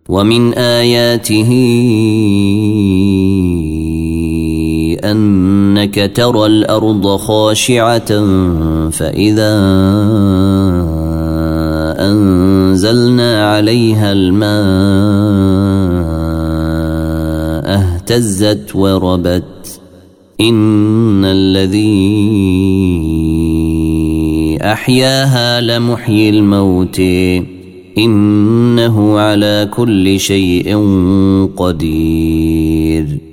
ومن آياته أنك ترى الأرض خاشعة فإذا أنزلنا عليها الماء اهتزت وربت إن الذي أحياها لمحيي الموت إنه على كل شيء قدير